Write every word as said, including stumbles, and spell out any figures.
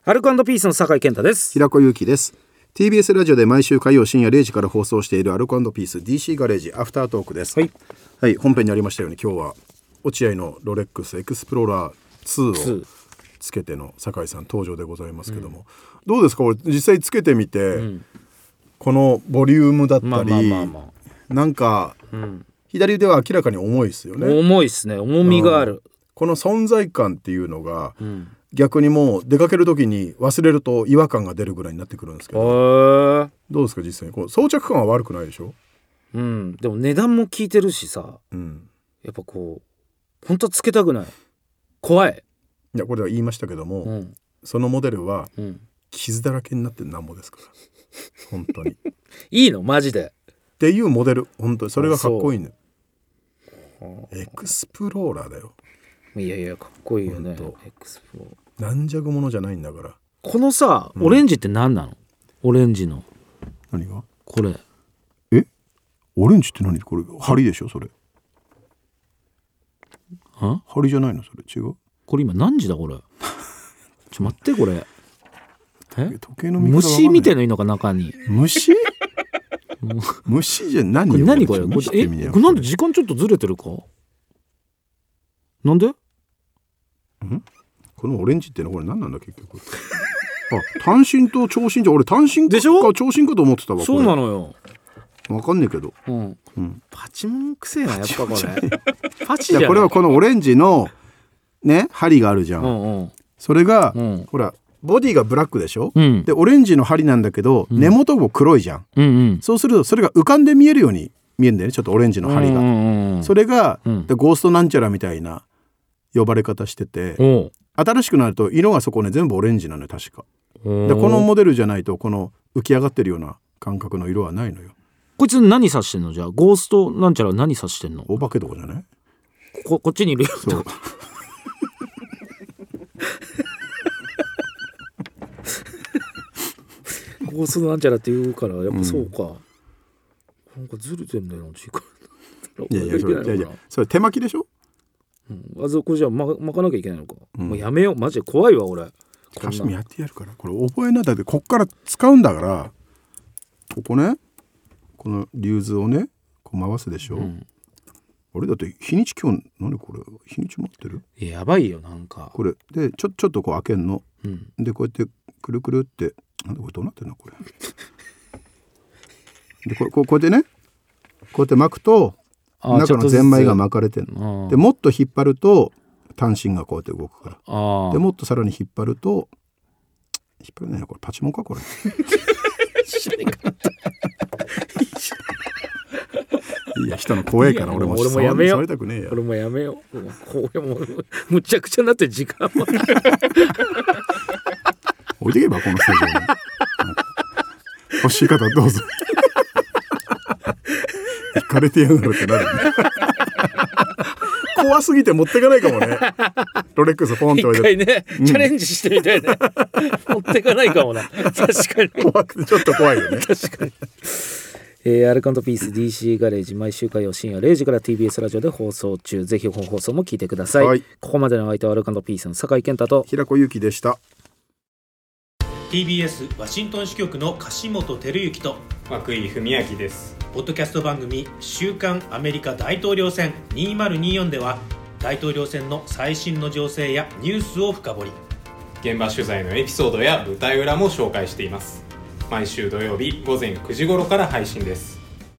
アルコ&ピースの酒井健太です。 平子祐希です。 ティービーエス ラジオで毎週火曜深夜れいじから放送しているアルコ&ピース ディーシー ガレージアフタートークです。はい、はい、本編にありましたように今日は落合のロレックスエクスプローラーツーをつけての酒井さん登場でございますけども、うん、どうですかこれ実際つけてみて、うん、このボリュームだったり、まあまあまあまあ、なんか、うん、左腕は明らかに重いですよね。 重いですね。重みがある、うん、 この存在感っていうのが、うん、逆にもう出かける時に忘れると違和感が出るぐらいになってくるんですけど、どうですか実際にこう装着感は悪くないでしょ。 うん、でも値段も効いてるしさ、うん、やっぱこう本当はつけたくない、怖い。 いやこれは言いましたけども、うん、そのモデルは傷だらけになってなんぼですから本当にいいのマジでっていうモデル、本当にそれがかっこいいね。エクスプローラーだよ。 いやいやかっこいいよね。エクスプロー軟弱者じゃないんだから。 このさ、オレンジって何なの、うん、オレンジの何がこれ。 えオレンジって何これ針でしょそれ。 は針じゃないのそれ。違う。これ今何時だこれちょ待ってこれえ時計の見方わかんない。 虫みたいのいいのか中に。 虫虫じゃ何よ。 これ何これ。これえこれなんで時間ちょっとずれてるか。なんでんこのオレンジってのはこれ何なんだ結局あ単身と長身じゃ俺単身か長身かと思ってたわ。 そうなのよ。 わかんねえけど、 うんうん、パチモンくせえなやっぱこれパチじゃない。 いやこれはこのオレンジのね針があるじゃん、うんうん、それが、うん、ほらボディがブラックでしょ、うん、でオレンジの針なんだけど、うん、根元も黒いじゃん、うんうん、そうするとそれが浮かんで見えるように見えるんだよねちょっとオレンジの針が、うんうんうん、それが、うん、でゴーストなんちゃらみたいな呼ばれ方してて、新しくなると色がそこね全部オレンジなのよ確か。でこのモデルじゃないとこの浮き上がってるような感覚の色はないのよ。 こいつ何指してんのじゃあゴーストなんちゃら何指してんの。 お化けとかじゃないこ, こっちにいるよ。そうゴーストなんちゃらって言うからやっぱそうか、うん、なんかずれてんだよな時間。 いやいやそれいやいやそれ手巻きでしょ。 うん、あそこじゃあ巻かなきゃいけないのか、うん、もうやめようマジで怖いわ俺。 歌詞もやってやるからこれ覚えないだけでこっから使うんだからここねこのリューズをねこう回すでしょ、うん、あれだって日にち今日何これ日にち持ってる。 やばいよなんかこれでちょちょっとこう開けんの、うん、でこうやってくるくるってなんでこれどうなってんのこれでこうこうこうやってねこうやって巻くと中のゼンマイが巻かれてるのでもっと引っ張ると単身がこうやって動くから。でもっとさらに引っ張ると引っ張るねこれパチモンかこれいや人の怖いから俺も俺もやめよう。 俺もやめよう。 俺もやめよう。これもむちゃくちゃになって時間も置いてけばこのスタジオに欲しい方どうぞ行かれてやがるってなる怖すぎて持ってかないかもね。ロレックスポンって置いて一回ね、うん、チャレンジしてみたいね持ってかないかもな。確かに怖くてちょっと怖いよね確かに。えー、アルコ&ピース ディーシー ガレージ毎週火曜深夜れいじから ティービーエス ラジオで放送中。ぜひ本放送も聞いてください、はい、ここまでの相手はアルコ&ピースの酒井健太と平子祐希でした。 ティービーエス ワシントン支局の樫本照之と涌井文明です。 ポッドキャスト番組週刊アメリカ大統領選にせんにじゅうよんでは大統領選の最新の情勢やニュースを深掘り、 現場取材のエピソードや舞台裏も紹介しています。毎週土曜日午前くじ頃から配信です。